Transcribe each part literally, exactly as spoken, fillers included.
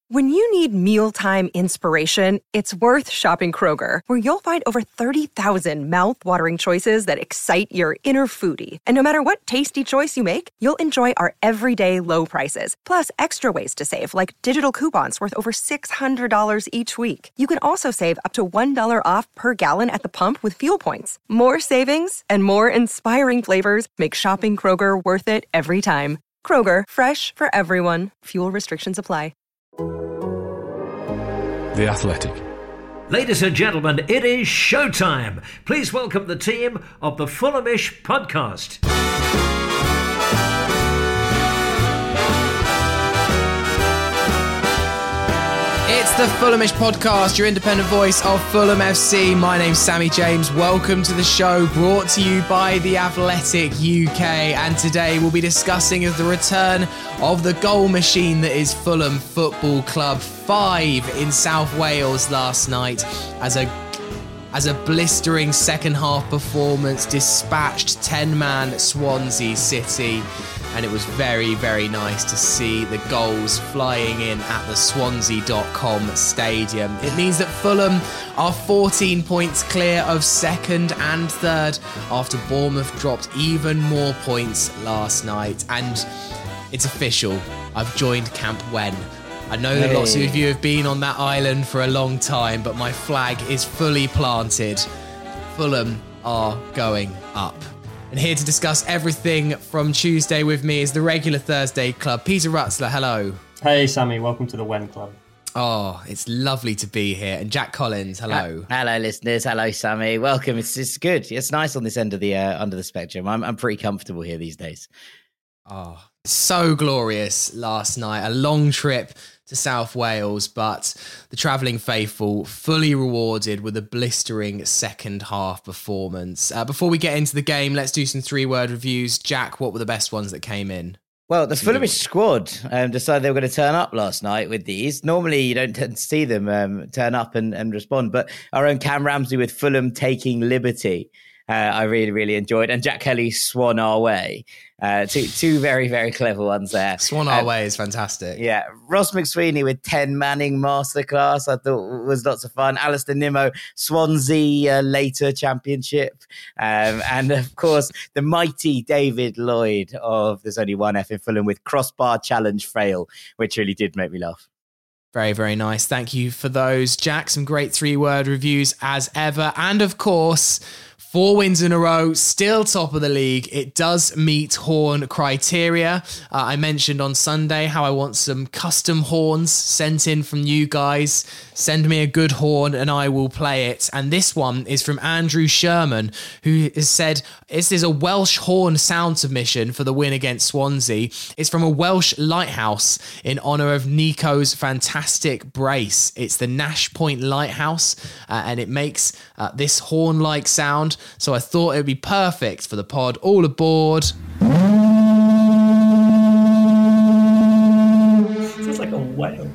When you need mealtime inspiration, it's worth shopping Kroger, where you'll find over thirty thousand mouth-watering choices that excite your inner foodie. And no matter what tasty choice you make, you'll enjoy our everyday low prices, plus extra ways to save, like digital coupons worth over six hundred dollars each week. You can also save up to one dollar off per gallon at the pump with fuel points. More savings and more inspiring flavors make shopping Kroger worth it every time. Kroger, fresh for everyone. Fuel restrictions apply. The Athletic. Ladies and gentlemen, it is showtime. Please welcome the team of the Fulhamish podcast. It's the Fulhamish podcast, your independent voice of Fulham F C. My name's Sammy James. Welcome to the show, brought to you by The Athletic U K. And today we'll be discussing the return of the goal machine that is Fulham Football Club. Five in South Wales last night as a as a blistering second half performance dispatched ten-man Swansea City. And it was very, very nice to see the goals flying in at the Swansea dot com stadium. It means that Fulham are fourteen points clear of second and third after Bournemouth dropped even more points last night. And it's official. I've joined Camp Wen. I know that hey. Lots of you have been on that island for a long time, but my flag is fully planted. Fulham are going up. And here to discuss everything from Tuesday with me is the regular Thursday club, Peter Rutzler. Hello. Hey, Sammy. Welcome to the Wen Club. Oh, it's lovely to be here. And Jack Collins, hello. Uh, hello, listeners. Hello, Sammy. Welcome. It's it's good. It's nice on this end of the uh, under the spectrum. I'm I'm pretty comfortable here these days. Oh, so glorious last night. A long trip to South Wales, but the travelling faithful fully rewarded with a blistering second half performance. Uh, before we get into the game, let's do some three-word reviews. Jack, what were the best ones that came in? Well, the Fulhamish squad um, decided they were going to turn up last night with these. Normally, you don't tend to see them um, turn up and, and respond, but our own Cam Ramsey with Fulham taking liberty. Uh, I really, really enjoyed. And Jack Kelly, Swan Our Way. Uh, two two very, very clever ones there. Swan Our um, Way is fantastic. Yeah. Ross McSweeney with ten Manning Masterclass, I thought was lots of fun. Alistair Nimmo, Swansea uh, later championship. Um, and of course, the mighty David Lloyd of There's Only One F in Fulham with Crossbar Challenge Fail, which really did make me laugh. Very, very nice. Thank you for those. Jack, some great three-word reviews as ever. And of course, four wins in a row, still top of the league. It does meet horn criteria. Uh, I mentioned on Sunday how I want some custom horns sent in from you guys. Send me a good horn and I will play it. And this one is from Andrew Sherman, who has said, this is a Welsh horn sound submission for the win against Swansea. It's from a Welsh lighthouse in honour of Nico's fantastic brace. It's the Nash Point Lighthouse, uh, and it makes uh, this horn-like sound. So I thought it would be perfect for the pod. All aboard. Sounds like a whale.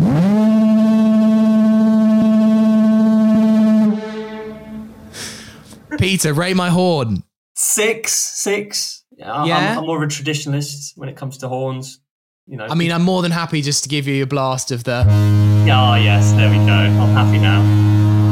Peter, rate my horn. Six, six. Yeah, yeah? I'm, I'm more of a traditionalist when it comes to horns. You know. I mean, I'm more than happy just to give you a blast of the... Oh, yes, there we go. I'm happy now.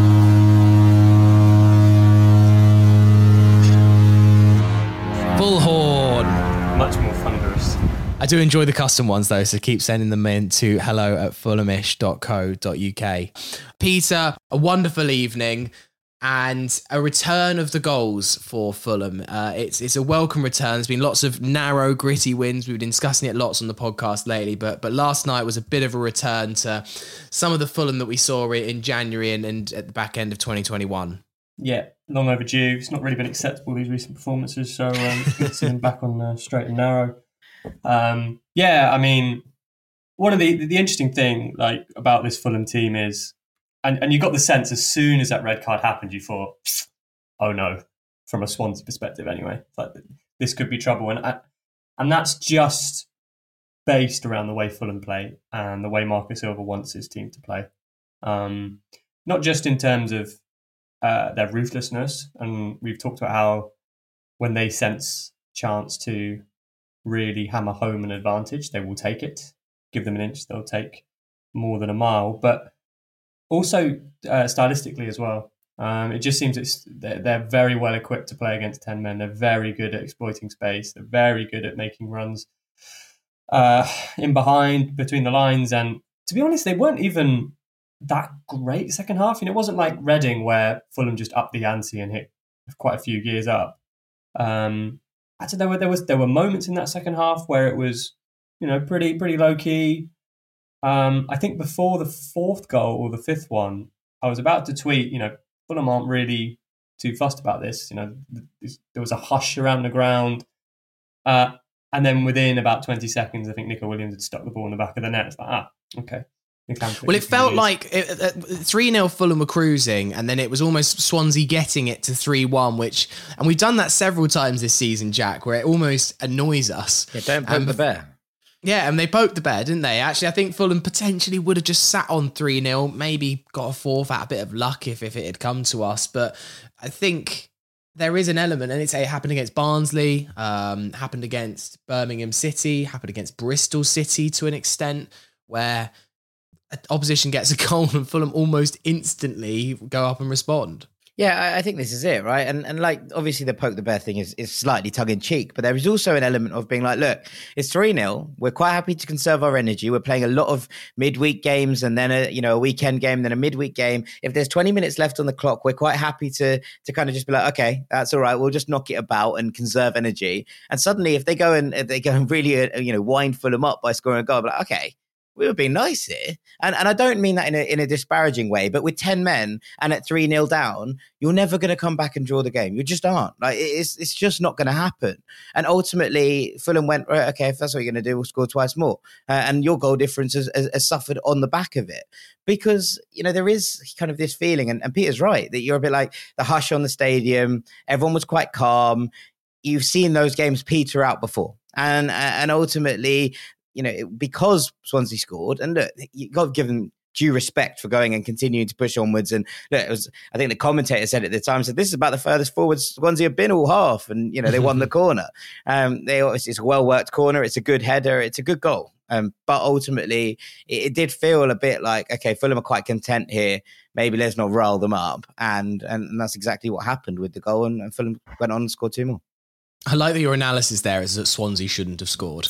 Full horn. Much more thunderous. I do enjoy the custom ones though, so keep sending them in to hello at fulhamish dot co dot uk. Peter, a wonderful evening and a return of the goals for Fulham. Uh, it's it's a welcome return. There's been lots of narrow, gritty wins. We've been discussing it lots on the podcast lately, but but last night was a bit of a return to some of the Fulham that we saw in January and, and at the back end of twenty twenty-one. Yeah, long overdue. It's not really been acceptable, these recent performances, so um, it's good to see them back on uh, straight and narrow. Um, yeah, I mean, one of the the interesting thing like about this Fulham team is, and, and you got the sense as soon as that red card happened, you thought, oh no, from a Swansea perspective anyway, it's like this could be trouble. And and that's just based around the way Fulham play and the way Marcus Silva wants his team to play. Um, not just in terms of Uh, their ruthlessness, and we've talked about how when they sense chance to really hammer home an advantage, they will take it. Give them an inch, they'll take more than a mile, but also uh, stylistically as well. Um, it just seems it's they're, they're very well equipped to play against ten men. They're very good at exploiting space. They're very good at making runs uh, in behind, between the lines. And to be honest, they weren't even that great second half. You know, it wasn't like Reading where Fulham just upped the ante and hit quite a few gears up. Um, actually, there were there was there were moments in that second half where it was, you know, pretty pretty low key. Um, I think before the fourth goal or the fifth one, I was about to tweet, you know, Fulham aren't really too fussed about this. You know, there was a hush around the ground. Uh, and then within about twenty seconds, I think Nico Williams had stuck the ball in the back of the net. It's like, ah, okay. Well, it felt like three nil Fulham were cruising, and then it was almost Swansea getting it to three one, which, and we've done that several times this season, Jack, where it almost annoys us. Yeah, don't poke um, the bear. Yeah, and they poked the bear, didn't they? Actually, I think Fulham potentially would have just sat on three nil, maybe got a fourth out, a bit of luck if, if it had come to us. But I think there is an element, and it's it happened against Barnsley, um, happened against Birmingham City, happened against Bristol City to an extent, where opposition gets a goal and Fulham almost instantly go up and respond. Yeah, I, I think this is it, right? And and like, obviously the poke the bear thing is, is slightly tongue-in-cheek, but there is also an element of being like, look, it's three nil. We're quite happy to conserve our energy. We're playing a lot of midweek games and then a, you know, a weekend game, then a midweek game. If there's twenty minutes left on the clock, we're quite happy to to kind of just be like, okay, that's all right. We'll just knock it about and conserve energy. And suddenly if they go and if they go and really, uh, you know, wind Fulham up by scoring a goal, like, okay, we were being nice here. And and I don't mean that in a in a disparaging way, but with ten men and at three nil down, you're never going to come back and draw the game. You just aren't. Like, it's it's just not going to happen. And ultimately, Fulham went, right, okay, if that's what you're going to do, we'll score twice more. Uh, and your goal difference has, has, has suffered on the back of it. Because, you know, there is kind of this feeling, and, and Peter's right, that you're a bit like the hush on the stadium. Everyone was quite calm. You've seen those games peter out before. And and ultimately, you know, because Swansea scored, and look, you got to give them due respect for going and continuing to push onwards. And look, it was, I think the commentator said at the time, said this is about the furthest forward Swansea have been all half, and you know they won the corner. Um, they obviously, it's a well worked corner, it's a good header, it's a good goal. Um, but ultimately, it, it did feel a bit like, okay, Fulham are quite content here. Maybe let's not rile them up, and and that's exactly what happened with the goal. And, and Fulham went on and scored two more. I like that your analysis there is that Swansea shouldn't have scored.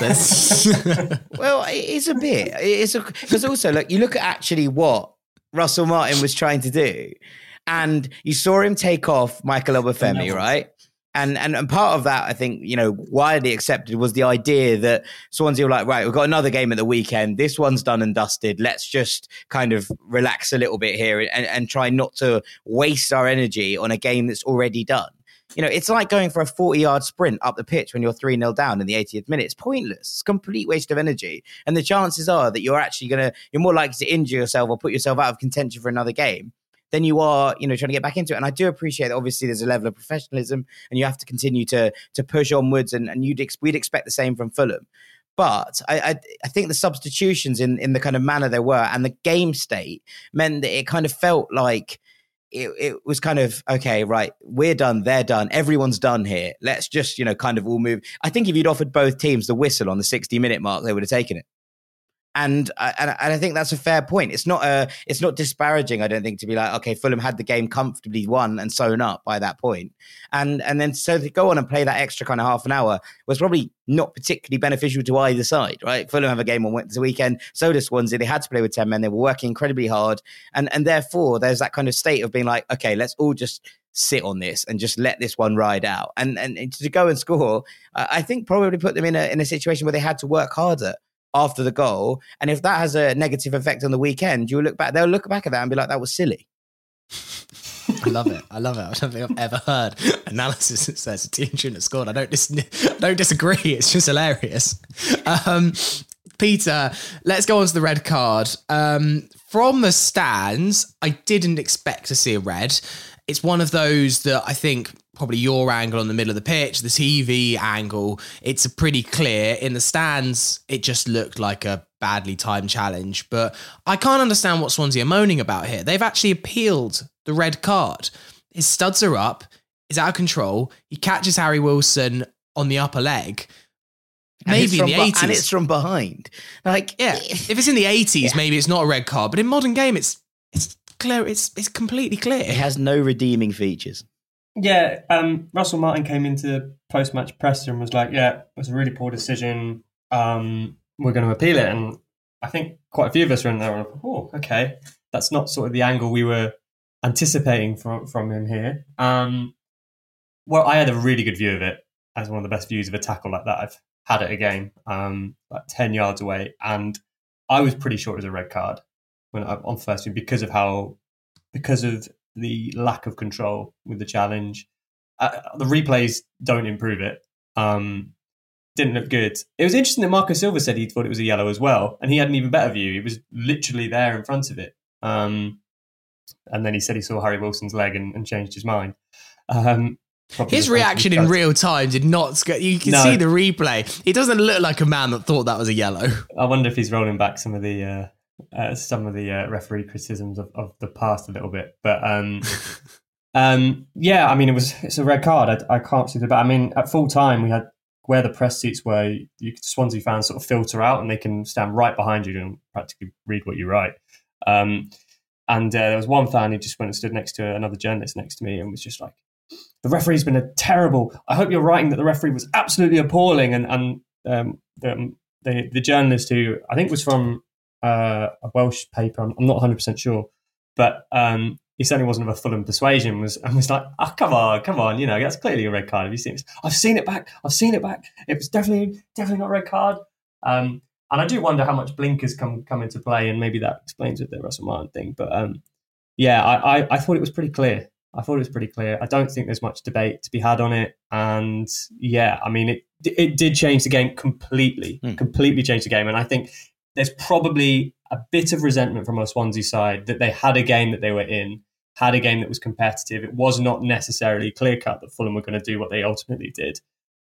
Well, it's a bit. It's because also, look, you look at actually what Russell Martin was trying to do, and you saw him take off Michael Obafemi, right? And, and and part of that, I think, you know, widely accepted was the idea that Swansea were like, right, we've got another game at the weekend. This one's done and dusted. Let's just kind of relax a little bit here and, and try not to waste our energy on a game that's already done. You know, it's like going for a forty-yard sprint up the pitch when you're three nil down in the eightieth minute. It's pointless. It's a complete waste of energy. And the chances are that you're actually going to, you're more likely to injure yourself or put yourself out of contention for another game than you are, you know, trying to get back into it. And I do appreciate that obviously there's a level of professionalism and you have to continue to to push onwards, and, and you'd ex- we'd expect the same from Fulham. But I, I I think the substitutions in, in the kind of manner they were and the game state meant that it kind of felt like It, it was kind of, okay, right, we're done, they're done, everyone's done here. Let's just, you know, kind of all move. I think if you'd offered both teams the whistle on the sixty minute mark, they would have taken it. And I, and I think that's a fair point. It's not a, it's not disparaging, I don't think, to be like, okay, Fulham had the game comfortably won and sewn up by that point. And and then so to go on and play that extra kind of half an hour was probably not particularly beneficial to either side, right? Fulham have a game on the weekend, so does Swansea. They had to play with ten men. They were working incredibly hard. And, and therefore, there's that kind of state of being like, okay, let's all just sit on this and just let this one ride out. And, and to go and score, I think probably put them in a in a situation where they had to work harder after the goal. And if that has a negative effect on the weekend, you'll look back, they'll look back at that and be like, that was silly. I love it. I love it. I don't think I've ever heard analysis that says a team shouldn't have scored. I don't, dis- don't disagree. It's just hilarious. Um, Peter, let's go on to the red card. Um, from the stands, I didn't expect to see a red. It's one of those that I think probably your angle on the middle of the pitch, the T V angle, it's a pretty clear. In the stands, it just looked like a badly timed challenge. But I can't understand what Swansea are moaning about here. They've actually appealed the red card. His studs are up. He's out of control. He catches Harry Wilson on the upper leg. maybe in the be- eighties. And it's from behind. Like, yeah, if it's in the eighties, Yeah. maybe it's not a red card. But in modern game, it's it's clear. It's it's completely clear. it has no redeeming features. Yeah, um, Russell Martin came into post-match presser and was like, yeah, it was a really poor decision. Um, we're going to appeal it. And I think quite a few of us were in there and like, oh, okay. That's not sort of the angle we were anticipating from, from him here. Um, well, I had a really good view of it as one of the best views of a tackle like that I've had at a game, um, like ten yards away. And I was pretty sure it was a red card when I, on first view because of how, because of the lack of control with the challenge. Uh, the replays don't improve it. Um, didn't look good. It was interesting that Marco Silva said he thought it was a yellow as well, and he had an even better view. He was literally there in front of it. Um, and then he said he saw Harry Wilson's leg and, and changed his mind. Um, His reaction in real time did not. Sc- you can No. see the replay. He doesn't look like a man that thought that was a yellow. I wonder if he's rolling back some of the uh, uh, some of the uh, referee criticisms of, of the past a little bit. But um, um, yeah, I mean, it was it's a red card. I, I can't see the back. I mean, at full time, we had where the press seats were. You could, Swansea fans sort of filter out, and they can stand right behind you and practically read what you write. Um, and uh, there was one fan who just went and stood next to another journalist next to me and was just like, "The referee's been a terrible. I hope you're writing that the referee was absolutely appalling." And and um, the, the the journalist who I think was from uh, a Welsh paper, I'm, I'm not one hundred percent sure, but um, he certainly wasn't of a Fulham persuasion. Was and was like, "Oh, come on, come on, you know that's clearly a red card. Have you seen it? I've seen it back. I've seen it back. It was definitely definitely not a red card." Um, and I do wonder how much blinkers come come into play, and maybe that explains it, the Russell Martin thing. But um, yeah, I, I I thought it was pretty clear. I thought it was pretty clear. I don't think there's much debate to be had on it. And yeah, I mean, it it did change the game completely, mm. completely change the game. And I think there's probably a bit of resentment from our Swansea side that they had a game that they were in, had a game that was competitive. It was not necessarily clear cut that Fulham were going to do what they ultimately did.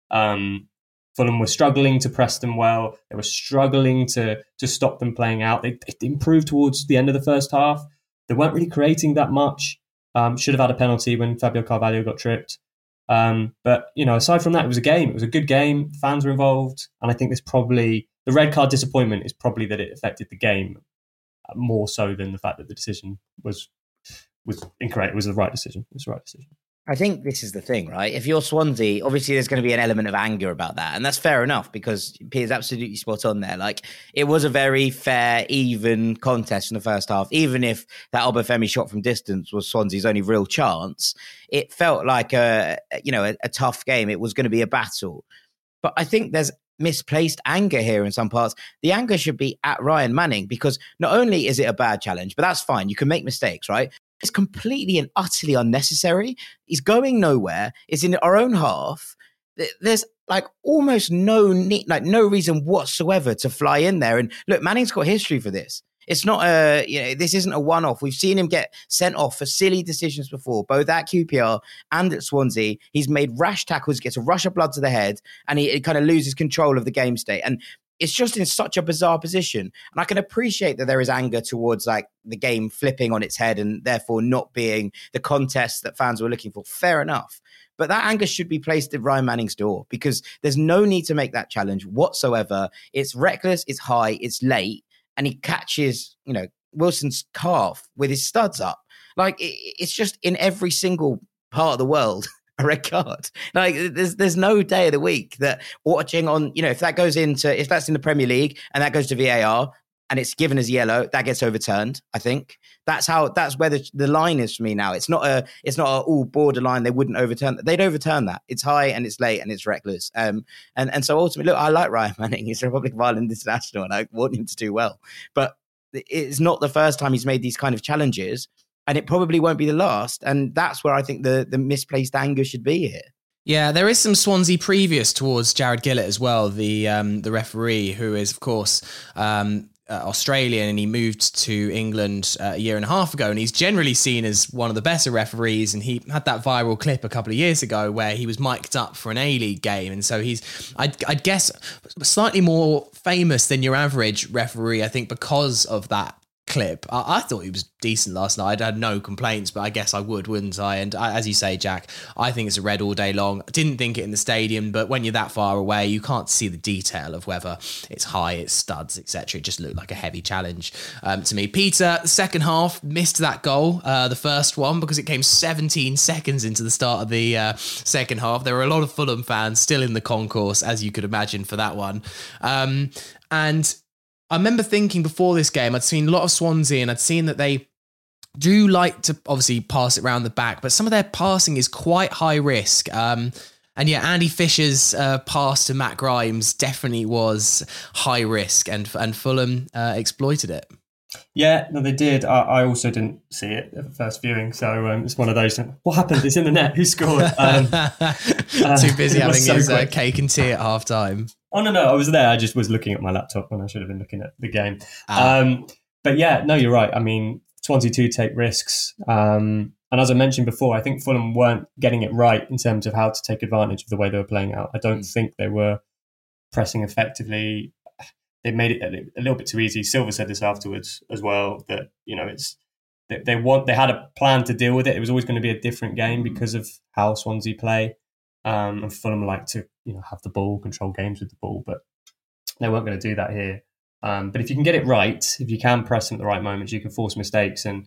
Um, Fulham were struggling to press them well. They were struggling to to stop them playing out. They, they improved towards the end of the first half. They weren't really creating that much. Um, should have had a penalty when Fabio Carvalho got tripped. Um, but, you know, aside from that, it was a game. It was a good game. Fans were involved. And I think there's probably, the red card disappointment is probably that it affected the game more so than the fact that the decision was was incorrect. It was the right decision. It was the right decision. I think this is the thing, right? If you're Swansea, obviously there's going to be an element of anger about that. And that's fair enough because Pierre's absolutely spot on there. Like, it was a very fair, even contest in the first half. Even if that Obafemi shot from distance was Swansea's only real chance, it felt like a, you know, a, a tough game. It was going to be a battle. But I think there's misplaced anger here in some parts. The anger should be at Ryan Manning because not only is it a bad challenge, but that's fine. You can make mistakes, right? It's completely and utterly unnecessary. He's going nowhere. It's in our own half. There's like almost no need, like no reason whatsoever to fly in there. And look, Manning's got history for this. It's not a, you know, this isn't a one-off. We've seen him get sent off for silly decisions before, both at Q P R and at Swansea. He's made rash tackles, gets a rush of blood to the head, and he, he kind of loses control of the game state. And it's just in such a bizarre position. And I can appreciate that there is anger towards like the game flipping on its head and therefore not being the contest that fans were looking for. Fair enough. But that anger should be placed at Ryan Manning's door because there's no need to make that challenge whatsoever. It's reckless, it's high, it's late, and he catches, you know, Wilson's calf with his studs up. Like, it's just in every single part of the world. A red card. Like there's there's no day of the week that watching on, you know, if that goes into, if that's in the Premier League and that goes to V A R and it's given as yellow, that gets overturned. I think that's how, that's where the, the line is for me now. It's not a, it's not a all borderline. They wouldn't overturn that. They'd overturn that. It's high and it's late and it's reckless. Um, and, and so ultimately, look, I like Ryan Manning. He's a Republic of Ireland international and I want him to do well, but it's not the first time he's made these kind of challenges. And it probably won't be the last. And that's where I think the, the misplaced anger should be here. Yeah, there is some Swansea previous towards Jared Gillett as well, the um, the referee, who is, of course, um, uh, Australian, and he moved to England uh, a year and a half ago. And he's generally seen as one of the better referees. And he had that viral clip a couple of years ago where he was mic'd up for an A-League game. And so he's, I'd, I'd guess, slightly more famous than your average referee, I think, because of that clip. I, I thought he was decent last night. I had no complaints, but I guess I would, wouldn't I? And I, as you say, Jack, I think it's a red all day long. I didn't think it in the stadium, but when you're that far away, you can't see the detail of whether it's high, it's studs, et cetera. It just looked like a heavy challenge um, to me. Peter, the second half, missed that goal, uh, the first one, because it came seventeen seconds into the start of the uh, second half. There were a lot of Fulham fans still in the concourse, as you could imagine, for that one. Um, and I remember thinking before this game, I'd seen a lot of Swansea and I'd seen that they do like to obviously pass it around the back, but some of their passing is quite high risk. Um, and yeah, Andy Fisher's uh, pass to Matt Grimes definitely was high risk, and and Fulham uh, exploited it. Yeah, no, they did. I, I also didn't see it at the first viewing, so um, it's one of those. What happened? It's in the net. Who scored? Um, Too busy uh, having so his uh, cake and tea at half time. Oh, no, no, I was there. I just was looking at my laptop when I should have been looking at the game. Ah. Um, but yeah, no, you're right. I mean, Swansea do take risks. Um, and as I mentioned before, I think Fulham weren't getting it right in terms of how to take advantage of the way they were playing out. I don't mm. think they were pressing effectively. They made it a, a little bit too easy. Silva said this afterwards as well, that, you know, it's they, they want they had a plan to deal with it. It was always going to be a different game because of how Swansea play. Um, and Fulham like to, you know, have the ball, control games with the ball, but they weren't going to do that here. Um, but if you can get it right, if you can press them at the right moments, you can force mistakes. And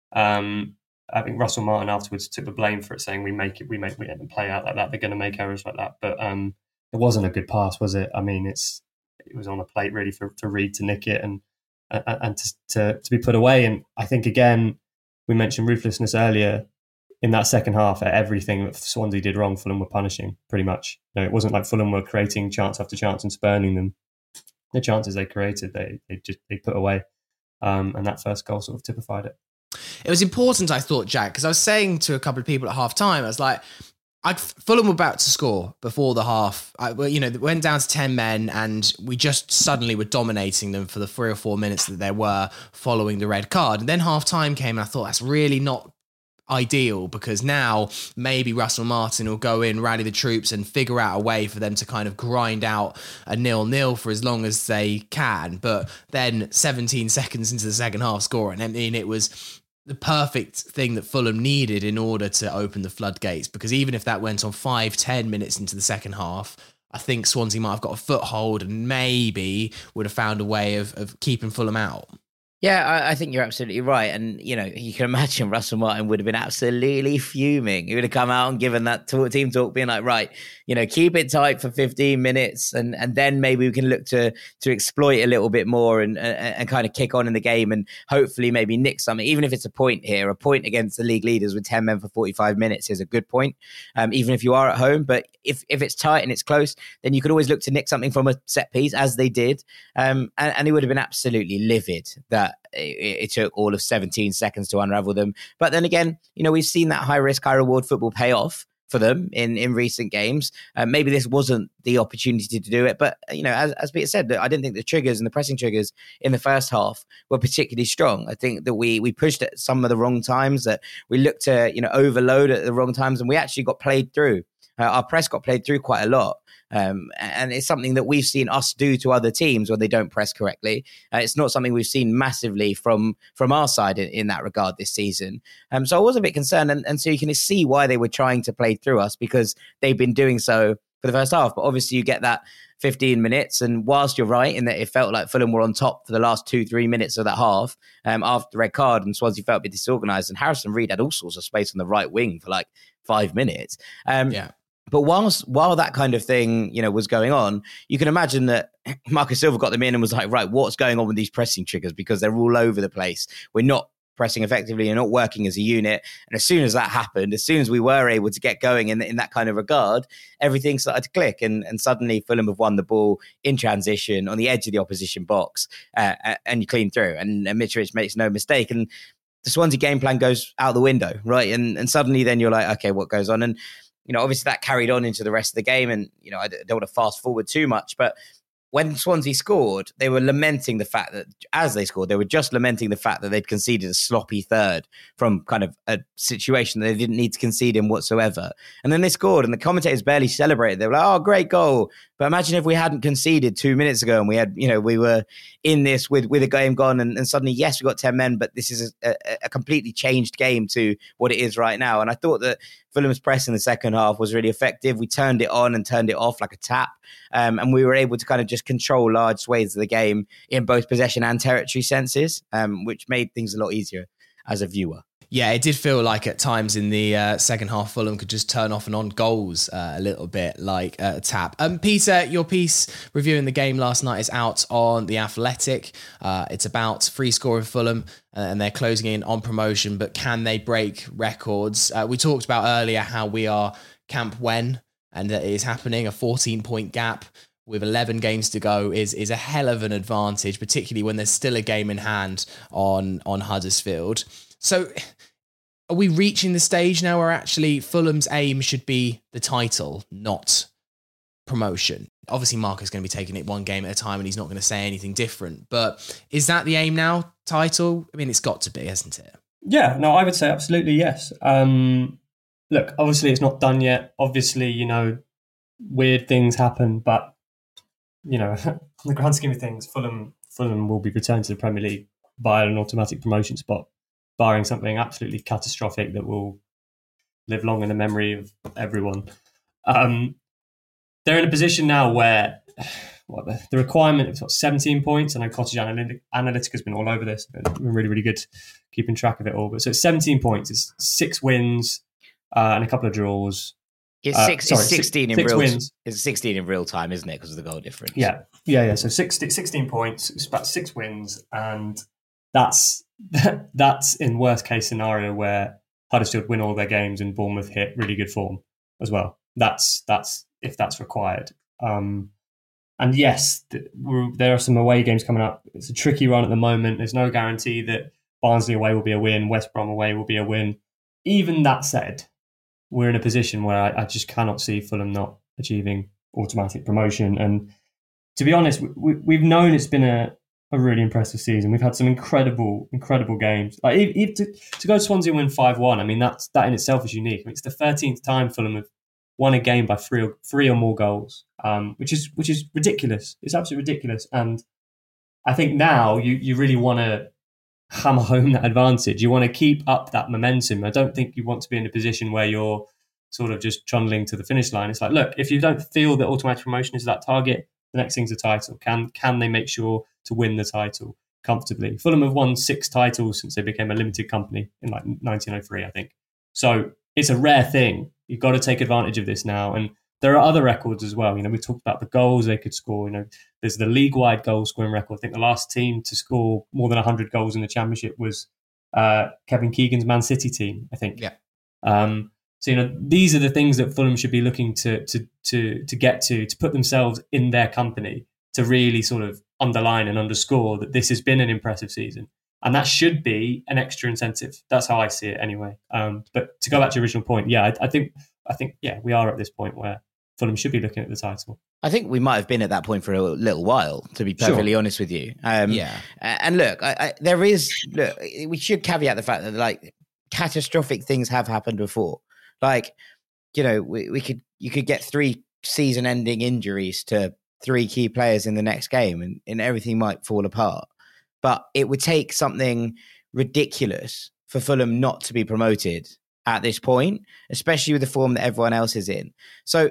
um, I think Russell Martin afterwards took the blame for it, saying we make it, we make we let them play out like that. They're going to make errors like that. But um, it wasn't a good pass, was it? I mean, it's it was on a plate really for to Reed to nick it and and, and to, to to be put away. And I think again, we mentioned ruthlessness earlier. In that second half, everything that Swansea did wrong, Fulham were punishing pretty much. You know, it wasn't like Fulham were creating chance after chance and spurning them. The chances they created, they they just they put away, um, and that first goal sort of typified it. It was important, I thought, Jack, because I was saying to a couple of people at half time, I was like, I, Fulham were about to score before the half. I, you know, went down to ten men, and we just suddenly were dominating them for the three or four minutes that there were following the red card. And then half time came, and I thought that's really not ideal, because now maybe Russell Martin will go in, rally the troops and figure out a way for them to kind of grind out a nil-nil for as long as they can. But then seventeen seconds into the second half scoring, I mean, it was the perfect thing that Fulham needed in order to open the floodgates, because even if that went on five, ten minutes into the second half, I think Swansea might have got a foothold and maybe would have found a way of, of keeping Fulham out. Yeah, I, I think you're absolutely right. And, you know, you can imagine Russell Martin would have been absolutely fuming. He would have come out and given that talk, team talk, being like, right, you know, keep it tight for fifteen minutes and, and then maybe we can look to to exploit a little bit more and, and, and kind of kick on in the game and hopefully maybe nick something, even if it's a point here. A point against the league leaders with ten men for forty-five minutes is a good point, um, even if you are at home. But if, if it's tight and it's close, then you could always look to nick something from a set piece, as they did. Um, and, and he would have been absolutely livid that It, it took all of seventeen seconds to unravel them. But then again, you know, we've seen that high risk, high reward football pay off for them in, in recent games. Uh, maybe this wasn't the opportunity to do it. But, you know, as, as Peter said, I didn't think the triggers and the pressing triggers in the first half were particularly strong. I think that we we pushed at some of the wrong times, that we looked to, you know, overload at the wrong times, and we actually got played through. Uh, our press got played through quite a lot. Um, and it's something that we've seen us do to other teams when they don't press correctly. Uh, it's not something we've seen massively from from our side in, in that regard this season. Um, so I was a bit concerned. And, and so you can see why they were trying to play through us, because they've been doing so for the first half. But obviously you get that fifteen minutes. And whilst you're right in that it felt like Fulham were on top for the last two, three minutes of that half um, after the red card, and Swansea felt a bit disorganised, and Harrison Reed had all sorts of space on the right wing for like five minutes. Um, yeah. But whilst while that kind of thing, you know, was going on, you can imagine that Marcus Silva got them in and was like, right, what's going on with these pressing triggers? Because they're all over the place. We're not pressing effectively and not working as a unit. And as soon as that happened, as soon as we were able to get going in, in that kind of regard, everything started to click. And, and suddenly Fulham have won the ball in transition on the edge of the opposition box, uh, and you clean through. And, and Mitrovic makes no mistake. And the Swansea game plan goes out the window, right? And, and suddenly then you're like, okay, what goes on? And you know, obviously that carried on into the rest of the game, and you know, I don't want to fast forward too much, but when Swansea scored, they were lamenting the fact that as they scored, they were just lamenting the fact that they'd conceded a sloppy third from kind of a situation that they didn't need to concede in whatsoever. And then they scored and the commentators barely celebrated. They were like, oh, great goal. But imagine if we hadn't conceded two minutes ago and we had, you know, we were in this with, with a game gone and, and suddenly, yes, we got ten men, but this is a, a, a completely changed game to what it is right now. And I thought that Fulham's press in the second half was really effective. We turned it on and turned it off like a tap. Um, and we were able to kind of just control large swathes of the game in both possession and territory senses, um, which made things a lot easier as a viewer. Yeah, it did feel like at times in the uh, second half, Fulham could just turn off and on goals uh, a little bit like uh, a tap. Um, Peter, your piece reviewing the game last night is out on The Athletic. Uh, it's about free scoring Fulham uh, and they're closing in on promotion, but can they break records? Uh, we talked about earlier how we are camp when, and it is happening. A fourteen-point gap with eleven games to go is is a hell of an advantage, particularly when there's still a game in hand on, on Huddersfield. So are we reaching the stage now where actually Fulham's aim should be the title, not promotion? Obviously, Mark is going to be taking it one game at a time and he's not going to say anything different. But is that the aim now, title? I mean, it's got to be, hasn't it? Yeah, no, I would say absolutely yes. Um, look, obviously it's not done yet. Obviously, you know, weird things happen. But, you know, in the grand scheme of things, Fulham, Fulham will be returned to the Premier League by an automatic promotion spot, barring something absolutely catastrophic that will live long in the memory of everyone. Um, they're in a position now where what, the, the requirement is what, seventeen points. I know Cottage Analytic, Analytica has been all over this. Been really, really good keeping track of it all. But so it's seventeen points. It's six wins uh, and a couple of draws. It's, uh, six, sorry, it's sixteen six, in six real. wins. It's sixteen in real time, isn't it? Because of the goal difference. Yeah, yeah, yeah. So sixteen, sixteen points. It's about six wins, and that's that's in worst case scenario where Huddersfield win all their games and Bournemouth hit really good form as well. That's that's if that's required. Um, and yes, th- there are some away games coming up. It's a tricky run at the moment. There's no guarantee that Barnsley away will be a win, West Brom away will be a win. Even that said, we're in a position where I, I just cannot see Fulham not achieving automatic promotion. And to be honest, we, we've known it's been a A really impressive season. We've had some incredible, incredible games. Like even to, to go to Swansea and win five one, I mean, that's that in itself is unique. I mean, it's the thirteenth time Fulham have won a game by three or, three or more goals, um, which is which is ridiculous. It's absolutely ridiculous. And I think now you you really want to hammer home that advantage. You want to keep up that momentum. I don't think you want to be in a position where you're sort of just trundling to the finish line. It's like, look, if you don't feel that automatic promotion is that target, the next thing's a title. Can can they make sure to win the title comfortably? Fulham have won six titles since they became a limited company in like nineteen oh three, I think. So it's a rare thing. You've got to take advantage of this now. And there are other records as well. You know, we talked about the goals they could score. You know, there's the league-wide goal scoring record. I think the last team to score more than one hundred goals in the Championship was uh, Kevin Keegan's Man City team, I think. Yeah. Um, so, you know, these are the things that Fulham should be looking to to to to get to, to put themselves in their company, to really sort of underline and underscore that this has been an impressive season. And that should be an extra incentive. That's how I see it anyway. Um, but to go back to your original point, yeah, I, I think, I think, yeah, we are at this point where Fulham should be looking at the title. I think we might have been at that point for a little while, to be perfectly Sure. honest with you. Um, Yeah. And look, I, I, there is, look, we should caveat the fact that like catastrophic things have happened before. Like, you know, we, we could, you could get three season ending injuries to three key players in the next game and, and everything might fall apart. But it would take something ridiculous for Fulham not to be promoted at this point, especially with the form that everyone else is in. So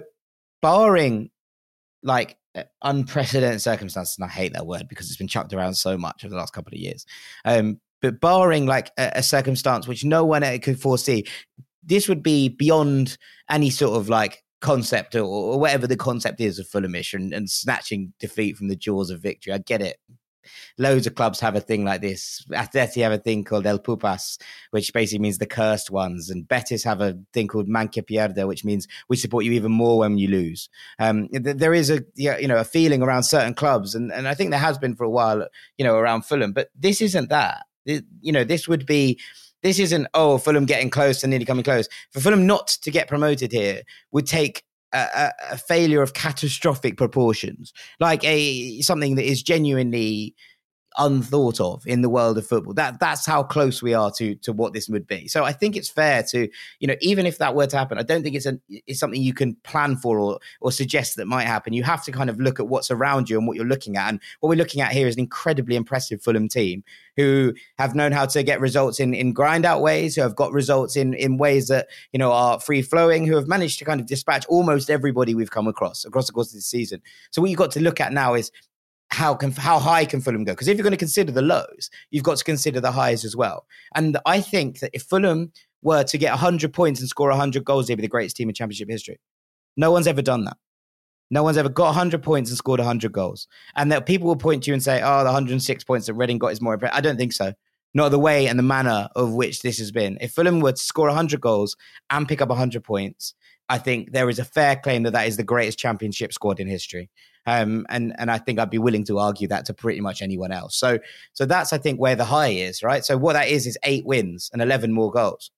barring like unprecedented circumstances, and I hate that word because it's been chucked around so much over the last couple of years, um, but barring like a, a circumstance which no one could foresee, this would be beyond any sort of like concept or, or whatever the concept is of Fulhamish and, and snatching defeat from the jaws of victory. I get it. Loads of clubs have a thing like this. Atleti have a thing called El Pupas, which basically means the cursed ones. And Betis have a thing called Man que pierde, which means we support you even more when you lose. Um, th- there is a you know a feeling around certain clubs, and, and I think there has been for a while, you know, around Fulham. But this isn't that. It, you know, this would be. This isn't, oh, Fulham getting close and nearly coming close. For Fulham not to get promoted here would take a, a failure of catastrophic proportions, like a something that is genuinely unthought of in the world of football. That that's how close we are to to what this would be. So I think it's fair to, you know, even if that were to happen, I don't think it's a it's something you can plan for or or suggest that might happen. You have to kind of look at what's around you and what you're looking at. And what we're looking at here is an incredibly impressive Fulham team who have known how to get results in in grind out ways, who have got results in in ways that, you know, are free flowing, who have managed to kind of dispatch almost everybody we've come across across the course of this season. So what you've got to look at now is How can how high can Fulham go? Because if you're going to consider the lows, you've got to consider the highs as well. And I think that if Fulham were to get one hundred points and score one hundred goals, they'd be the greatest team in Championship history. No one's ever done that. No one's ever got one hundred points and scored one hundred goals. And that people will point to you and say, oh, the one hundred six points that Reading got is more impressive. I don't think so. Not the way and the manner of which this has been. If Fulham were to score one hundred goals and pick up one hundred points, I think there is a fair claim that that is the greatest Championship squad in history. Um, and, and I think I'd be willing to argue that to pretty much anyone else. So, so that's, I think, where the high is, right? So what that is, is eight wins and eleven more goals.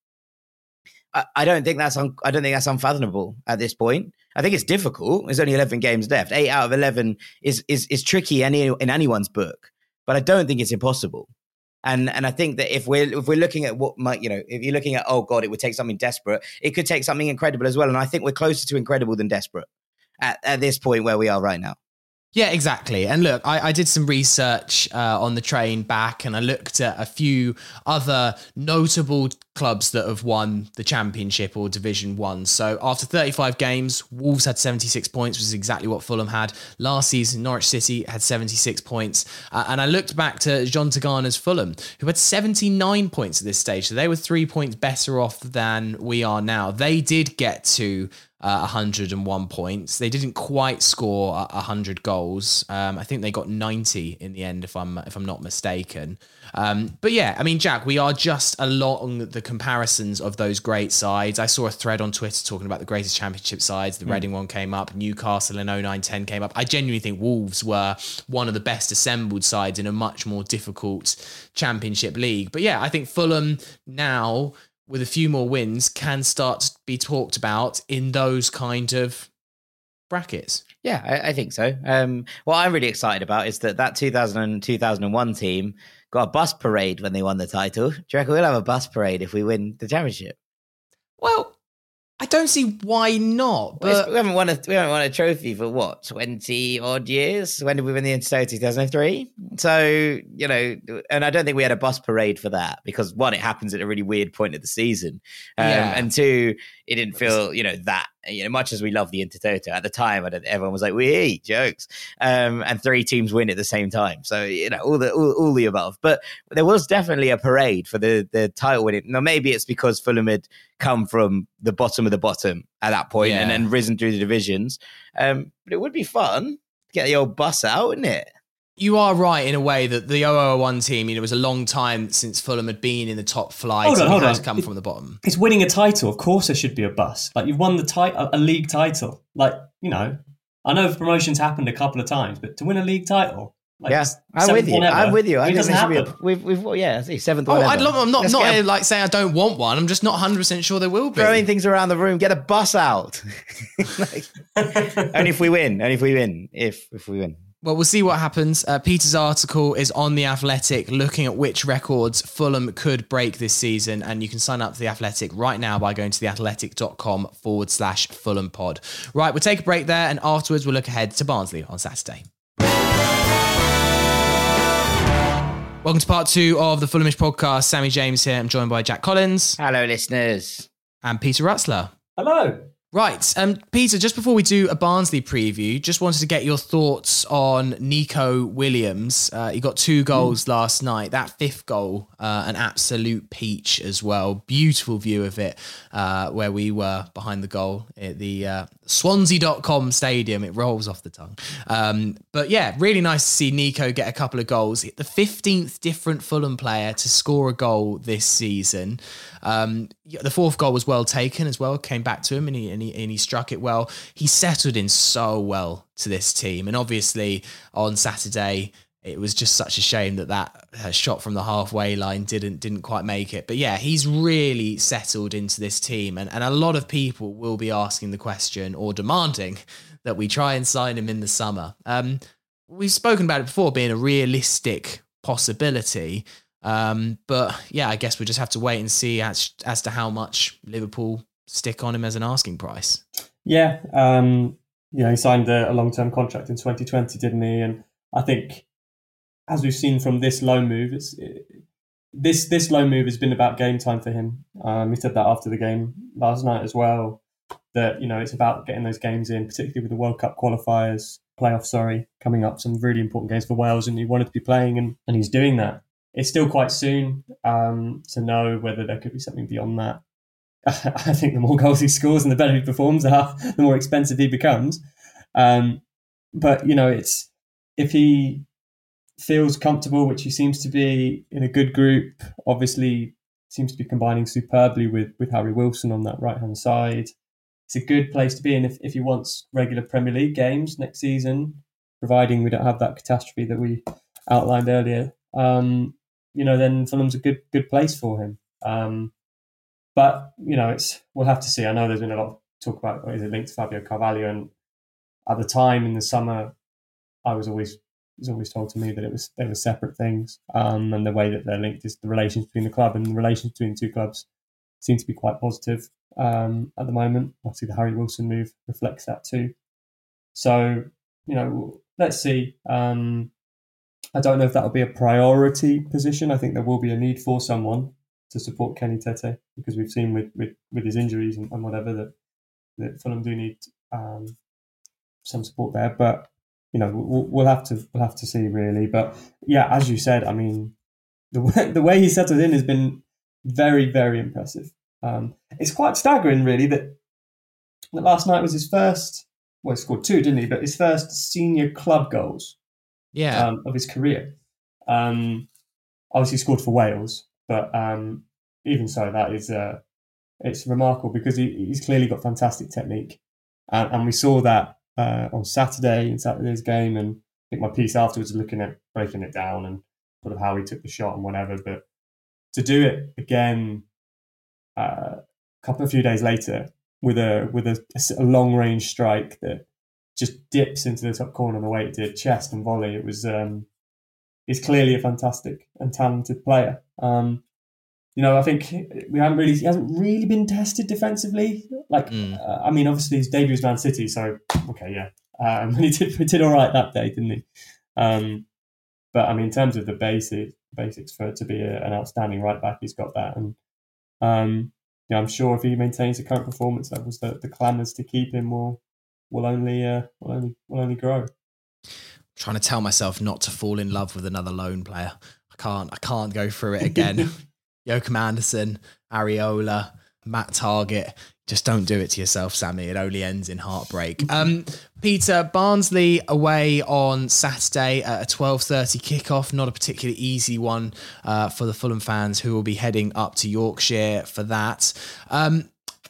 I, I don't think that's, un, I don't think that's unfathomable at this point. I think it's difficult. There's only eleven games left. Eight out of eleven is, is, is tricky any, in anyone's book, but I don't think it's impossible. And and I think that if we're if we're looking at what might, you know, if you're looking at, oh God, it would take something desperate, it could take something incredible as well. And I think we're closer to incredible than desperate at, at this point where we are right now. Yeah, exactly. And look, I, I did some research uh, on the train back, and I looked at a few other notable clubs that have won the Championship or Division One. So after thirty-five games, Wolves had seventy-six points, which is exactly what Fulham had. Last season, Norwich City had seventy-six points. Uh, and I looked back to John Tagana's Fulham, who had seventy-nine points at this stage. So they were three points better off than we are now. They did get to Uh, one hundred one points. They didn't quite score one hundred goals. Um, I think they got ninety in the end, if I'm if I'm not mistaken. Um, but yeah, I mean, Jack, we are just along the comparisons of those great sides. I saw a thread on Twitter talking about the greatest Championship sides. The mm. Reading one came up. Newcastle in oh nine ten came up. I genuinely think Wolves were one of the best assembled sides in a much more difficult Championship league. But yeah, I think Fulham now, with a few more wins, can start to be talked about in those kind of brackets. Yeah, I, I think so. Um, what I'm really excited about is that that two thousand and two thousand one team got a bus parade when they won the title. Do you reckon we'll have a bus parade if we win the Championship? Well, I don't see why not. But we haven't won a we haven't won a trophy for what, twenty odd years. When did we win the Intertoto? two thousand three. So, you know, and I don't think we had a bus parade for that because one, it happens at a really weird point of the season, um, yeah. and two, it didn't feel, you know, that, you know, much as we love the Intertoto at the time, I don't, everyone was like, "We jokes," um, and three teams win at the same time. So, you know, all the all, all the above. But there was definitely a parade for the the title winning. Now, maybe it's because Fulham had come from the bottom of the bottom at that point yeah. and then risen through the divisions. Um, but it would be fun to get the old bus out, wouldn't it? You are right in a way that the oh oh one team, you know, it was a long time since Fulham had been in the top flight. Hold on, hold had on. come it, from the bottom. It's winning a title. Of course there should be a bus. Like, you've won the title, a league title. Like, you know, I know promotions happened a couple of times, but to win a league title, like, yeah, I'm with you. Ever, I'm with you. I it think doesn't there should happen. be a, we've, we've, yeah, I see, seventh Oh, one I'd ever. love, I'm not, Let's not a, like saying I don't want one. I'm just not one hundred percent sure there will be. Throwing things around the room, get a bus out. Like, only if we win. Only if we win. If if we win. Well, we'll see what happens. Uh, Peter's article is on The Athletic, looking at which records Fulham could break this season. And you can sign up to The Athletic right now by going to theathletic.com forward slash Fulham pod. Right, we'll take a break there. And afterwards, we'll look ahead to Barnsley on Saturday. Welcome to part two of the Fulhamish podcast. Sammy James here. I'm joined by Jack Collins. Hello, listeners. And Peter Rutzler. Hello. Right, um, Peter, just before we do a Barnsley preview, just wanted to get your thoughts on Nico Williams. Uh, he got two goals mm. last night. That fifth goal, uh, an absolute peach as well. Beautiful view of it uh, where we were behind the goal at the uh, Swansea dot com stadium. It rolls off the tongue. Um, but yeah, really nice to see Nico get a couple of goals. The fifteenth different Fulham player to score a goal this season. Um, the fourth goal was well taken as well. Came back to him and he, and he and he struck it well. He settled in so well to this team, and obviously on Saturday it was just such a shame that that uh, shot from the halfway line didn't didn't quite make it. But yeah, he's really settled into this team, and, and a lot of people will be asking the question or demanding that we try and sign him in the summer. Um, we've spoken about it before being a realistic possibility, um, but yeah, I guess we'll just have to wait and see as as to how much Liverpool stick on him as an asking price. Yeah, um, you know, he signed a, a long-term contract in twenty twenty, didn't he? And I think, as we've seen from this loan move, it's it, this this loan move has been about game time for him. Um, he said that after the game last night as well, that, you know, it's about getting those games in, particularly with the World Cup qualifiers, playoffs, sorry, coming up, some really important games for Wales, and he wanted to be playing, and, and he's doing that. It's still quite soon um, to know whether there could be something beyond that. I think the more goals he scores and the better he performs, the more expensive he becomes. Um, but, you know, it's if he feels comfortable, which he seems to be, in a good group, obviously seems to be combining superbly with, with Harry Wilson on that right-hand side. It's a good place to be in if, if he wants regular Premier League games next season, providing we don't have that catastrophe that we outlined earlier. Um, you know, then Fulham's a good good place for him. Um, but, you know, it's we'll have to see. I know there's been a lot of talk about, is it linked to Fabio Carvalho? And at the time in the summer, I was always it was always told to me that it was they were separate things. Um, and the way that they're linked is the relations between the club, and the relations between the two clubs seem to be quite positive um, at the moment. Obviously, the Harry Wilson move reflects that too. So, you know, let's see. Um, I don't know if that'll be a priority position. I think there will be a need for someone to support Kenny Tete, because we've seen with, with, with his injuries and, and whatever that, that Fulham do need um, some support there. But, you know, we'll, we'll have to we'll have to see really. But yeah, as you said, I mean, the way, the way he settled in has been very, very impressive. Um, it's quite staggering, really, that, that last night was his first. Well, he scored two, didn't he? But his first senior club goals, yeah, um, of his career. Um, obviously, scored for Wales, but um, even so, that is uh, it's remarkable, because he, he's clearly got fantastic technique, and, and we saw that uh, on Saturday in Saturday's game. And I think my piece afterwards, looking at breaking it down and sort of how he took the shot and whatever. But to do it again, a uh, couple of few days later, with a with a, a long range strike that just dips into the top corner the way it did, chest and volley. It was um, he's clearly a fantastic and talented player. Um, you know, I think we haven't really he hasn't really been tested defensively. Like, mm. uh, I mean, obviously his debut was Man City, so okay, yeah, um, and he did he did all right that day, didn't he? Um, but I mean, in terms of the basic basics for it to be a, an outstanding right back, he's got that. And um, yeah, I'm sure if he maintains the current performance levels, the, the clamours to keep him will will only uh, will only will only grow. I'm trying to tell myself not to fall in love with another loan player. I can't. I can't go through it again. Joachim Andersen, Areola, Matt Targett. Just don't do it to yourself, Sammy. It only ends in heartbreak. Um, Peter, Barnsley away on Saturday at a twelve thirty kickoff. Not a particularly easy one uh, for the Fulham fans who will be heading up to Yorkshire for that. Um,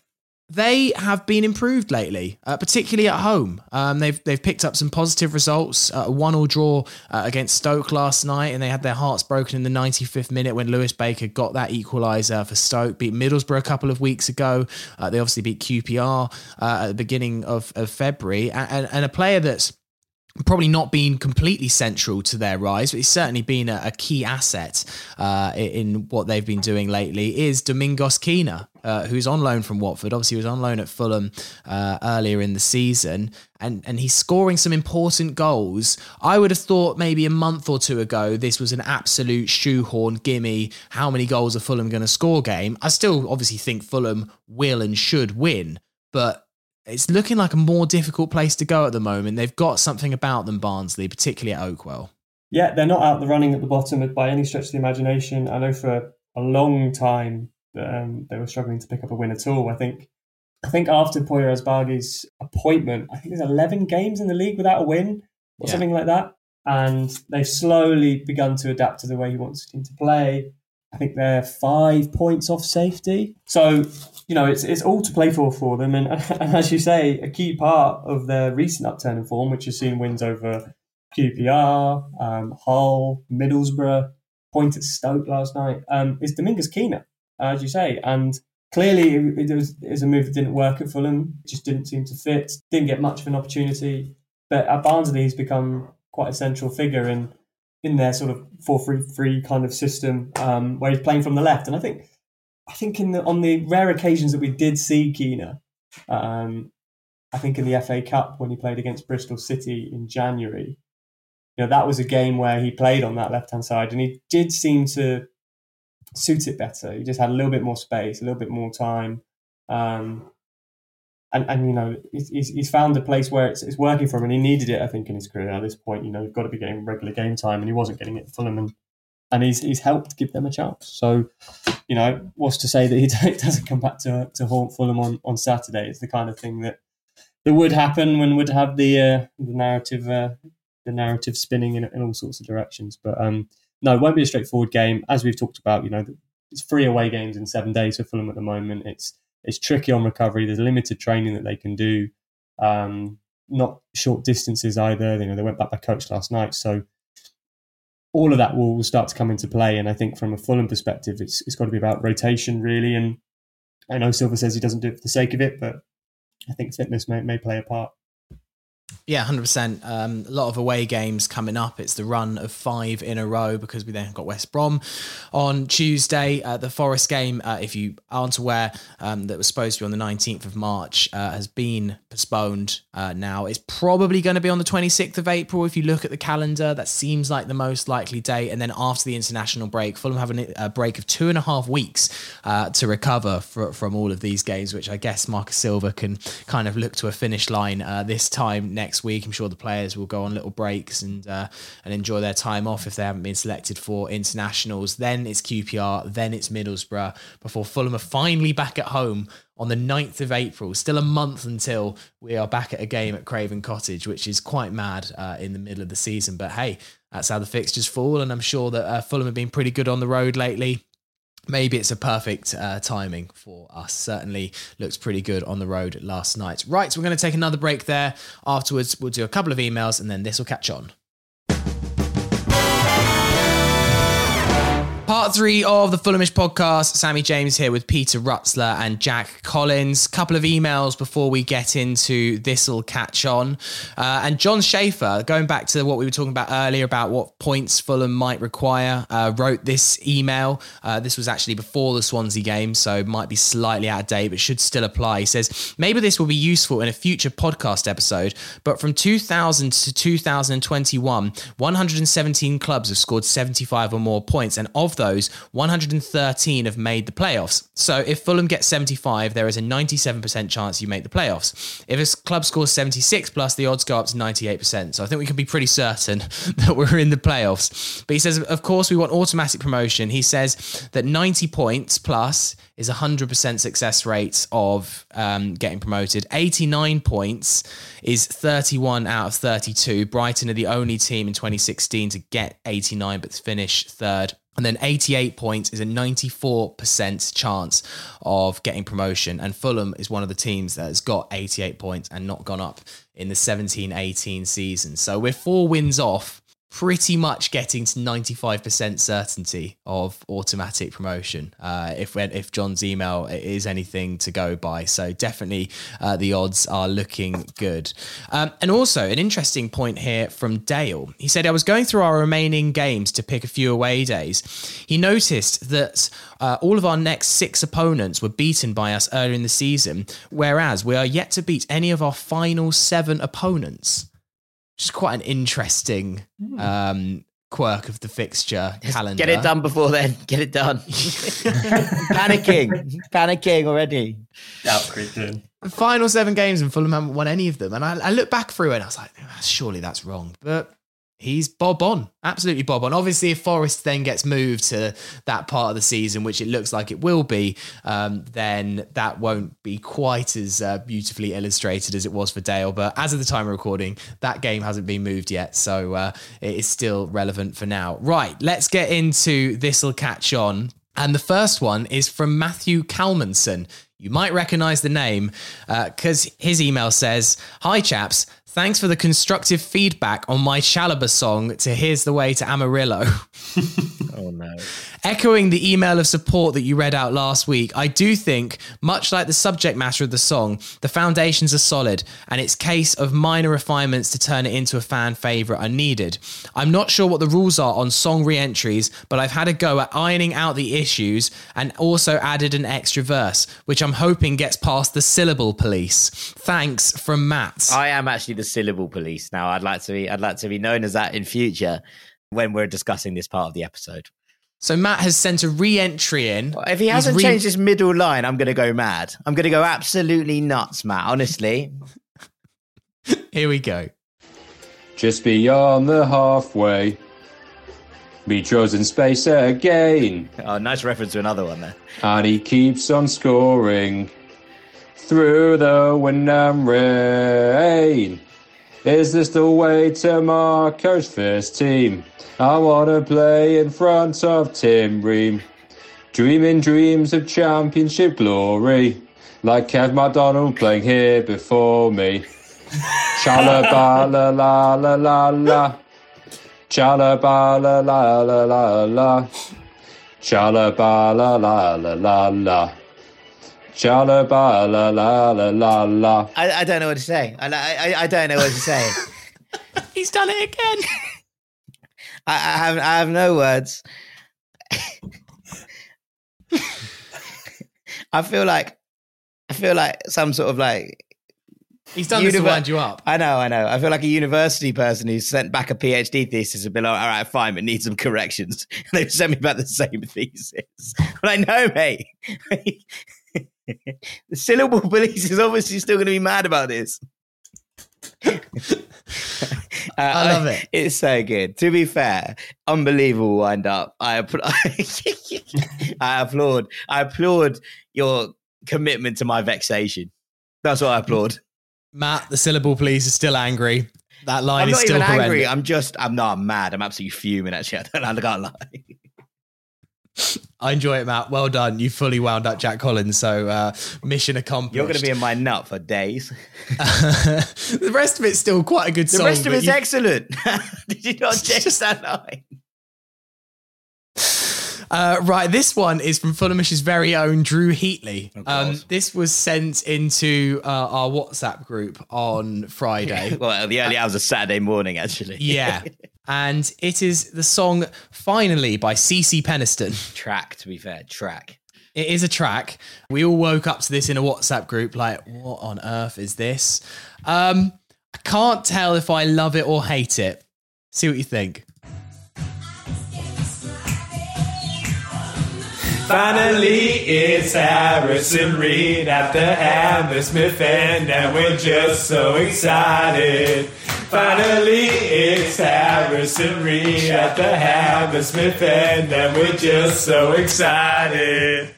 They have been improved lately, uh, particularly at home. Um, they've they've picked up some positive results. Uh, a one-all draw uh, against Stoke last night, and they had their hearts broken in the ninety-fifth minute when Lewis Baker got that equaliser for Stoke. Beat Middlesbrough a couple of weeks ago. Uh, they obviously beat Q P R uh, at the beginning of, of February, and, and a player that's probably not been completely central to their rise, but he's certainly been a, a key asset uh, in what they've been doing lately, is Domingos Quina, uh, who's on loan from Watford. Obviously, he was on loan at Fulham uh, earlier in the season, and, and he's scoring some important goals. I would have thought maybe a month or two ago, this was an absolute shoehorn, gimme, how many goals are Fulham going to score game. I still obviously think Fulham will and should win, but it's looking like a more difficult place to go at the moment. They've got something about them, Barnsley, particularly at Oakwell. Yeah, they're not out the running at the bottom by any stretch of the imagination. I know for a long time um, they were struggling to pick up a win at all. I think I think after Poya Asbagi's appointment, I think there's eleven games in the league without a win or yeah. something like that. And they've slowly begun to adapt to the way he wants the team to play. I think they're five points off safety. So, you know, it's it's all to play for for them. And, and as you say, a key part of their recent upturn in form, which has seen wins over Q P R, um, Hull, Middlesbrough, point at Stoke last night, um, is Domingos Quina, as you say. And clearly it, it, was, it was a move that didn't work at Fulham. It just didn't seem to fit. Didn't get much of an opportunity. But at Barnsley, he's become quite a central figure in, in their sort of four three three kind of system, um, where he's playing from the left. And I think I think in the, on the rare occasions that we did see Quina, um, I think in the F A Cup when he played against Bristol City in January, you know, that was a game where he played on that left-hand side and he did seem to suit it better. He just had a little bit more space, a little bit more time. Um, and, and, you know, he's, he's found a place where it's, it's working for him, and he needed it, I think, in his career. At this point, you know, you've got to be getting regular game time, and he wasn't getting it at Fulham, and, and he's he's helped give them a chance. So, you know, what's to say that he doesn't come back to to haunt Fulham on, on Saturday? It's the kind of thing that, that would happen when would have the uh, the narrative uh, the narrative spinning in, in all sorts of directions. But um, no, it won't be a straightforward game. As we've talked about, you know, it's three away games in seven days for Fulham at the moment. It's it's tricky on recovery. There's limited training that they can do. Um, not short distances either. You know, they went back by coach last night. So all of that will, will start to come into play. And I think from a Fulham perspective, it's it's got to be about rotation, really. And I know Silva says he doesn't do it for the sake of it, but I think fitness may, may play a part. Yeah, one hundred percent. Um, a lot of away games coming up. It's the run of five in a row because we then got West Brom on Tuesday. Uh, the Forest game, uh, if you aren't aware, um, that was supposed to be on the nineteenth of March, uh, has been postponed uh, now. It's probably going to be on the twenty-sixth of April. If you look at the calendar, that seems like the most likely date. And then after the international break, Fulham have a break of two and a half weeks uh, to recover for, from all of these games, which I guess Marcus Silva can kind of look to a finish line uh, this time next week. I'm sure the players will go on little breaks and uh, and enjoy their time off if they haven't been selected for internationals. Then it's Q P R, then it's Middlesbrough, before Fulham are finally back at home on the ninth of April. Still a month until we are back at a game at Craven Cottage, which is quite mad uh, in the middle of the season. But hey, that's how the fixtures fall, and I'm sure that uh, Fulham have been pretty good on the road lately. Maybe it's a perfect uh, timing for us. Certainly looks pretty good on the road last night. Right, so we're going to take another break there. Afterwards, we'll do a couple of emails and then this will catch on. Part three of the Fulhamish podcast. Sammy James here with Peter Rutzler and Jack Collins. Couple of emails before we get into This'll Catch On. Uh, and John Schaefer, going back to what we were talking about earlier about what points Fulham might require, uh, wrote this email. Uh, this was actually before the Swansea game, so might be slightly out of date, but should still apply. He says, maybe this will be useful in a future podcast episode, but from two thousand to two thousand twenty-one, one hundred seventeen clubs have scored seventy-five or more points, and of those, one hundred thirteen have made the playoffs. So if Fulham gets seventy-five, there is a ninety-seven percent chance you make the playoffs. If a club scores seventy-six plus, the odds go up to ninety-eight percent. So I think we can be pretty certain that we're in the playoffs. But he says, of course, we want automatic promotion. He says that ninety points plus is a one hundred percent success rate of um, getting promoted. eighty-nine points is thirty-one out of thirty-two. Brighton are the only team in twenty sixteen to get eighty-nine but finish third. And then eighty-eight points is a ninety-four percent chance of getting promotion. And Fulham is one of the teams that has got eighty-eight points and not gone up in the seventeen eighteen season. So we're four wins off pretty much getting to ninety-five percent certainty of automatic promotion, uh, if if John's email is anything to go by. So definitely uh, the odds are looking good. Um, and also an interesting point here from Dale. He said, I was going through our remaining games to pick a few away days. He noticed that uh, all of our next six opponents were beaten by us earlier in the season, whereas we are yet to beat any of our final seven opponents. Which is quite an interesting um, quirk of the fixture Just calendar. Get it done before then. Get it done. Panicking. Panicking already. Out creeped in. The final seven games and Fulham haven't won any of them. And I, I look back through it and I was like, surely that's wrong. But he's bob on. Absolutely bob on. Obviously, if Forest then gets moved to that part of the season, which it looks like it will be, um, then that won't be quite as uh, beautifully illustrated as it was for Dale. But as of the time of recording, that game hasn't been moved yet. So uh, it is still relevant for now. Right, let's get into This'll Catch On. And the first one is from Matthew Kalmanson. You might recognise the name because uh, his email says, "Hi chaps, thanks for the constructive feedback on my Chalobah song to Here's the Way to Amarillo." Oh no. Echoing the email of support that you read out last week, I do think, much like the subject matter of the song, the foundations are solid and its case of minor refinements to turn it into a fan favourite are needed. I'm not sure what the rules are on song re-entries, but I've had a go at ironing out the issues and also added an extra verse, which I'm hoping gets past the syllable police. Thanks, from Matt. I am actually the syllable police now. I'd like to be I'd like to be known as that in future when we're discussing this part of the episode. So Matt has sent a re-entry in. If he hasn't re- changed his middle line, I'm going to go mad. I'm going to go absolutely nuts, Matt, honestly. Here we go. Just beyond the halfway, be chosen space again. Oh, nice reference to another one there. And he keeps on scoring through the wind and rain. Is this the way to Marco's first team? I want to play in front of Tim Ream, dreaming dreams of championship glory, like Kev McDonald playing here before me. Chalobah la la la la la, Chalobah la la la la la, Chalobah la la la la la, Chalobah la la la la la. I, I don't know what to say. I, I, I don't know what to say. He's done it again. I, I have I have no words. I feel like I feel like some sort of like he's done this to wind you up. I know, I know. I feel like a university person who's sent back a PhD thesis and been like, all right, fine, but need some corrections. And they've sent me back the same thesis. But I know, mate. The syllable police is obviously still going to be mad about this. uh, I love it. It's so good. To be fair, unbelievable wind up. I, I applaud. I applaud your commitment to my vexation. That's what I applaud. Matt, the syllable police is still angry. That line I'm is not still even horrendous. angry. I'm just. I'm not I'm mad. I'm absolutely fuming. Actually, I don't. I can't lie. I enjoy it, Matt. Well done. You fully wound up Jack Collins, so uh, mission accomplished. You're going to be in my nut for days. The rest of it's still quite a good the song. The rest of it's you... excellent. Did you not change that line? Uh, right, this one is from Fulhamish's very own Drew Heatley. Oh, um, this was sent into uh, our WhatsApp group on Friday. Well, the early hours of Saturday morning, actually. Yeah. And it is the song Finally by CeCe Peniston. Track, to be fair, track. It is a track. We all woke up to this in a WhatsApp group like, what on earth is this? Um, I can't tell if I love it or hate it. See what you think. Finally, it's Harrison Reed at the Hammersmith End, and we're just so excited. Finally, it's Harrison Reed at the Hammersmith End, and we're just so excited.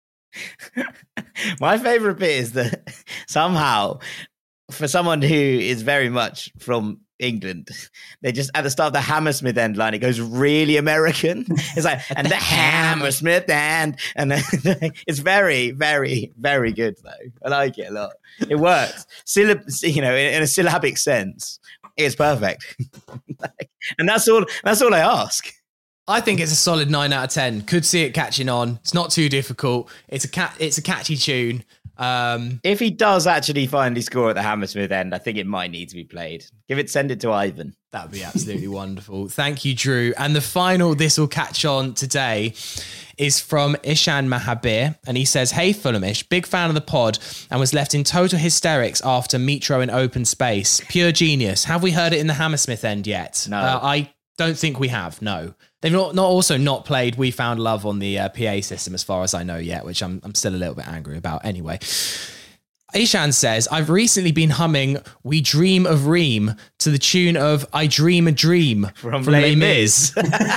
My favourite bit is that somehow, for someone who is very much from England, they just at the start of the Hammersmith End line, it goes really American. It's like, and the Hammersmith End, and then, it's very, very, very good though. I like it a lot. It works. Syllab, you know, in, in a syllabic sense, it's perfect. And that's all. That's all I ask. I think it's a solid nine out of ten. Could see it catching on. It's not too difficult. It's a cat. It's a catchy tune. Um, if he does actually finally score at the Hammersmith End, I think it might need to be played. Give it, send it to Ivan. That would be absolutely wonderful. Thank you, Drew. And the final This Will Catch On today is from Ishan Mahabir. And he says, hey, Fulhamish, big fan of the pod and was left in total hysterics after Mitro in open space. Pure genius. Have we heard it in the Hammersmith End yet? No. Uh, I don't think we have, no. They've not, not also not played We Found Love on the uh, P A system as far as I know yet, which I'm I'm still a little bit angry about anyway. Ishan says, I've recently been humming We Dream of Ream to the tune of I Dream a Dream from, from Les Les Mis.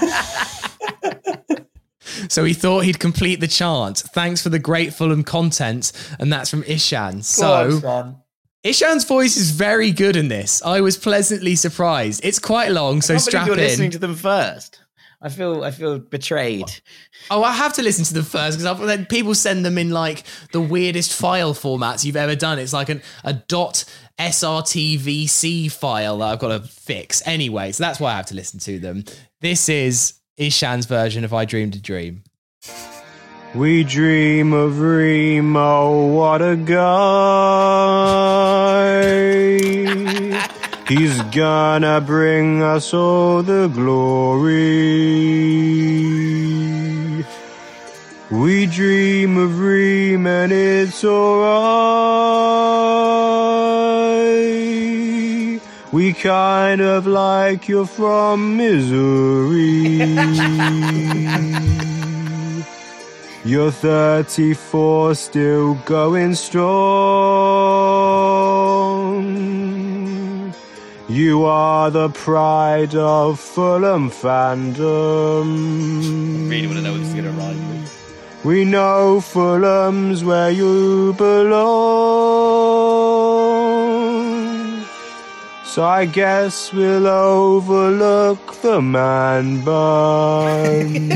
So he thought he'd complete the chant. Thanks for the great Fulham content. And that's from Ishan. So on, Ishan's voice is very good in this. I was pleasantly surprised. It's quite long, so I can't believe strap you're in. listening to them first. I feel I feel betrayed. Oh, I have to listen to them first because then people send them in like the weirdest file formats you've ever done. It's like an a dot S R T V C file that I've got to fix. Anyway, so that's why I have to listen to them. This is Ishan's version of I Dreamed a Dream. We dream of Remo, what a guy. He's gonna bring us all the glory. We dream of Reem and it's alright. We kind of like you're from Missouri. You're thirty-four, still going strong. You are the pride of Fulham fandom. Really want to know what it's going to rhyme with. We know Fulham's where you belong. So I guess we'll overlook the man bun.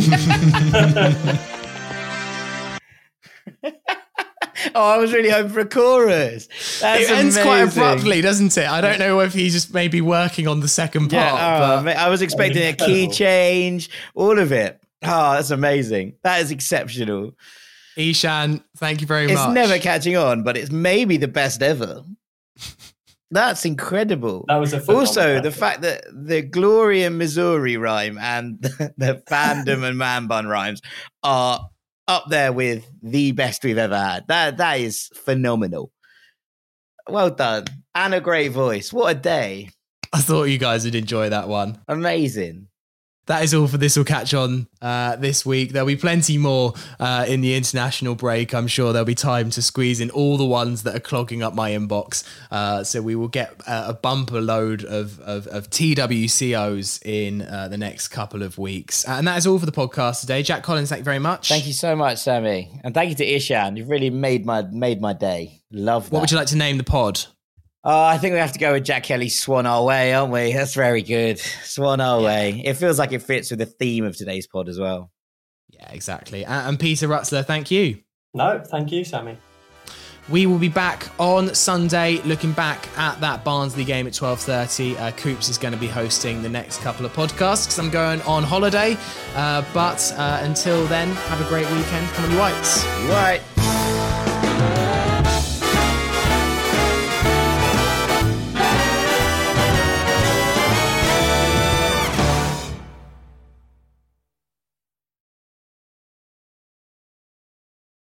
Oh, I was really hoping for a chorus. That's it ends amazing. quite abruptly, doesn't it? I don't know if he's just maybe working on the second part. Yeah, oh, but... mate, I was expecting a key change, all of it. Oh, that's amazing. That is exceptional. Ishan, thank you very It's much. never catching on, but it's maybe the best ever. That's incredible. That was a phenomenal also the effort. fact that the Glory and Missouri rhyme and the, the fandom and man bun rhymes are up there with the best we've ever had. That that is phenomenal. Well done. And a great voice. What a day. I thought you guys would enjoy that one. Amazing. That is all for This Will Catch On uh, this week. There'll be plenty more uh, in the international break. I'm sure there'll be time to squeeze in all the ones that are clogging up my inbox. Uh, so we will get uh, a bumper load of, of, of T W C Os in uh, the next couple of weeks. And that is all for the podcast today. Jack Collins, thank you very much. Thank you so much, Sammy. And thank you to Ishan. You've really made my made my day. Love that. What would you like to name the pod? Oh, I think we have to go with Jack Kelly's Swan Our Way, aren't we? That's very good. Swan Our Way. It feels like it fits with the theme of today's pod as well. Yeah, exactly. And, and Peter Rutzler, thank you. No, thank you, Sammy. We will be back on Sunday, looking back at that Barnsley game at twelve thirty. Uh, Coops is going to be hosting the next couple of podcasts because I'm going on holiday. Uh, but uh, until then, have a great weekend. Come on, you Whites. Right.